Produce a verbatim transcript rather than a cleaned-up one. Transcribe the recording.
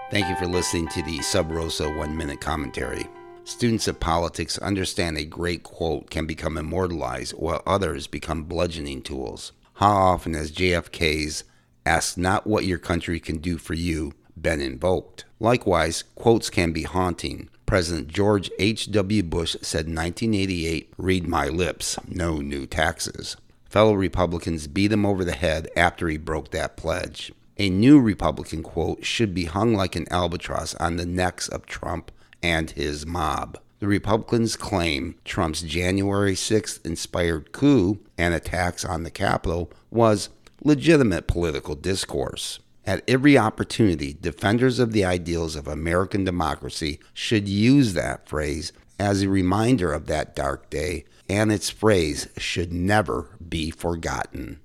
Thank you for listening to the Sub Rosa One Minute Commentary. Students of politics understand a great quote can become immortalized while others become bludgeoning tools. How often has J F K's "ask not what your country can do for you" been invoked? Likewise, quotes can be haunting. President George H W Bush said in nineteen eighty-eight, "Read my lips, no new taxes." Fellow Republicans beat him over the head after he broke that pledge. A new Republican quote should be hung like an albatross on the necks of Trump and his mob. The Republicans claim Trump's January sixth inspired coup and attacks on the Capitol was legitimate political discourse. At every opportunity, defenders of the ideals of American democracy should use that phrase as a reminder of that dark day, and its phrase should never be forgotten.